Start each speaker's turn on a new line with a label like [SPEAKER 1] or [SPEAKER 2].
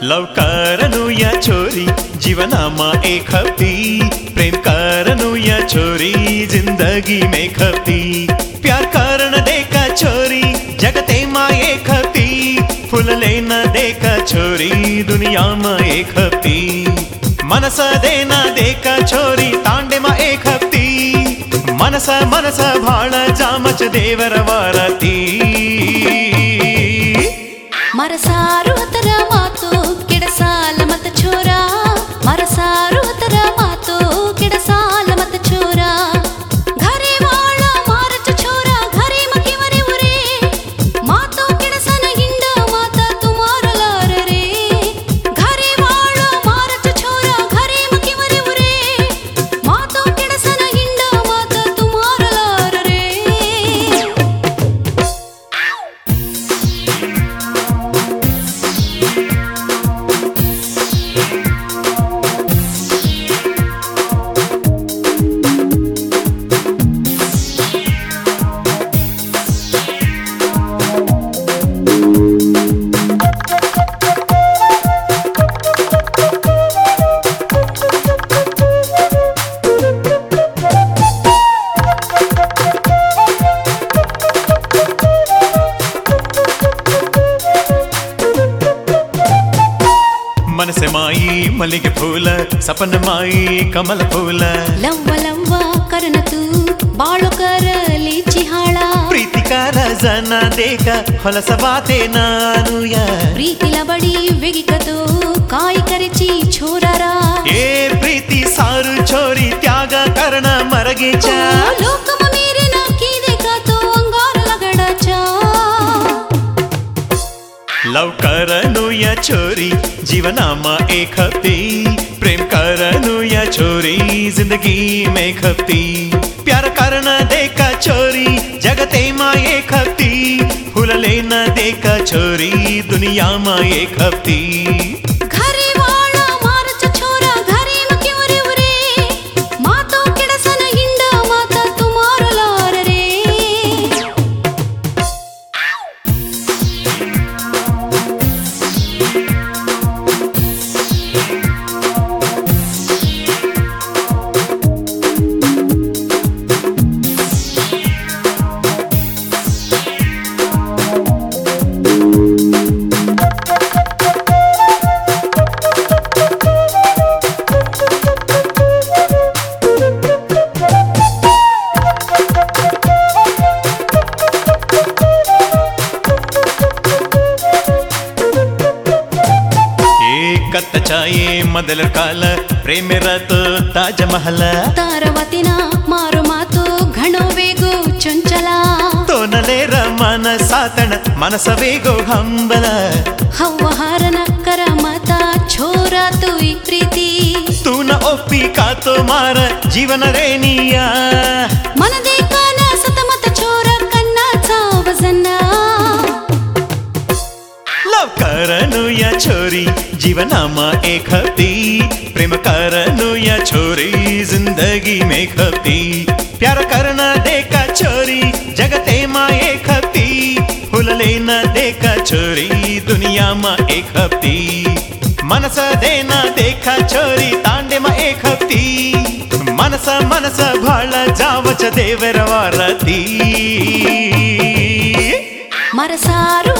[SPEAKER 1] love करनु या छोरी जीवनामा एक हफ्ती, प्रेम करनु या छोरी जिंदगी में खपती, प्यार करन देखा छोरी जगते माँ एक हफ्ती, फूल लेना देखा छोरी दुनिया माँ एक हफ्ती, मनस देना देखा छोरी तांडे माँ एक हफ्ती, मनस मनस भाಳ जामच देवर वारती
[SPEAKER 2] ಮರಸಾರು ತರ ಮಾತು ಕೆಡಸಾಲ ಮತ ಚೋರ ಮರಸಾರು ತರ ಮಾತು ಕೆಡಸಾಲ ಮತ ಚೋರ घरे वाला मारच छोरा घरे मके वरे उरे मातो ಕೆಡಸನ ಹಿಂಡ ಮಾತ ತುಮಾರ ಲಾರ रे घरे वाला मारच छोरा घरे मके वरे उरे मातो ಕೆಡಸನ ಹಿಂಡ ಮಾತ ತುಮಾರ ಲಾರ रे
[SPEAKER 1] मनसे माई मल्लिगे फूल सपन माई कमल फूल
[SPEAKER 2] लव्व लव्व करन तू बाळो करली चिहाಳ
[SPEAKER 1] प्रीतिकार जन देख ಹೊಲಸವಾತೆ ನಾನುಯ
[SPEAKER 2] ಪ್ರೀತಿಲ ಬಡಿ ವೆಗಿಕತು ಕಾಯಿ ಕರೆಚಿ छोराರ
[SPEAKER 1] ए प्रीति सारू छोरी त्याग करना मरगे चा
[SPEAKER 2] लोकम मेरे ना की देखा तो अंगार लगड़ा चा
[SPEAKER 1] लव करनु या छोरी जीवनामा एक हफ्ती, प्रेम करनु या छोरी जिंदगी में खपती, प्यार करना देखा छोरी जगते माँ एक हफ्ती, फूल लेना देखा छोरी दुनिया माँ एक हफ्ती,
[SPEAKER 2] घरे वाला मारच छोरा घरे मके वरे उरे मातो ಕೆಡಸನ ಹಿಂಡ ಮಾತ ತುಮಾರ ಲಾರ रे
[SPEAKER 1] ಕತ್ತ ಚಾಯೆ ಮೊದಲ ಕಾಲ ಪ್ರೇಮ ರತ ತಾಜ ಮಹಲ
[SPEAKER 2] ತಾರವತಿನ ಮಾರು ಮಾತು ಘಣೋ ವೇಗೋ ಚಂಚಲ
[SPEAKER 1] ತೋನಲೇರ ಮನ ಸಾತಣ ಮನಸ ವೇಗೋ ಹಂಬಲ
[SPEAKER 2] ಹವ್ವಹಾರನ ಕರ ಮತ ಛೋರಾತು ಈ ಪ್ರೀತಿ
[SPEAKER 1] ತೂನ ಒಪ್ಪಿ ಕಾತೋ ಮಾರ ಜೀವನ ರೇನಿಯ
[SPEAKER 2] ಮನದೇ ಕಾನ ಸತಮತ ಛೋರ ಕನ್ನ ಚಾವಜನ್ನ
[SPEAKER 1] लव करनु या छोरी जीवनामा एक हफ्ती, प्रेम करनु या छोरी जिंदगी में खपती, प्यार करना देखा छोरी जगते माँ एक हफ्ती, फूल लेना देखा छोरी दुनिया माँ एक हफ्ती, मनस देना देखा छोरी तांडे माँ एक हफ्ती, मनस मनस भाಳ जावच देवर वारती
[SPEAKER 2] ಮರಸಾರು